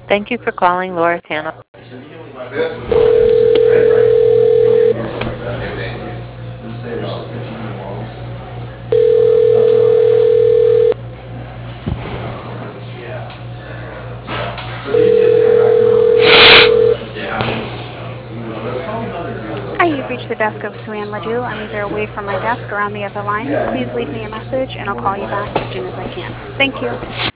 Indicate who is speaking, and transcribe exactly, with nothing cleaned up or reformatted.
Speaker 1: Thank you for calling Laura's Hanover.
Speaker 2: Hi, you've reached the desk of Suanne Ledoux. I'm either away from my desk or on the other line. Please leave me a message and I'll call you back as soon as I can. Thank you.